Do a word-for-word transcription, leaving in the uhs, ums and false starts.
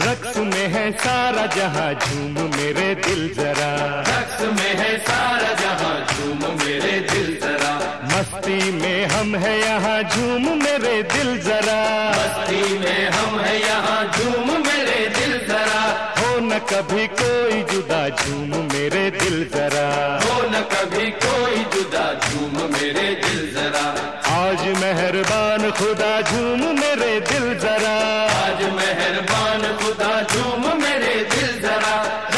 रक्स में है सारा जहां, झूम मेरे दिल जरा। रक्स में है सारा जहां, झूम मेरे दिल जरा। मस्ती में हम है यहाँ, झूम मेरे दिल जरा। मस्ती में हम है यहाँ, झूम मेरे दिल जरा। हो न कभी कोई जुदा, झूम मेरे दिल जरा। हो न कभी कोई जुदा, झूम मेरे दिल जरा। आज मेहरबान खुदा, झूम मेरे दिल जरा। आज मेहरबान खुदा, झूम मेरे दिल जरा।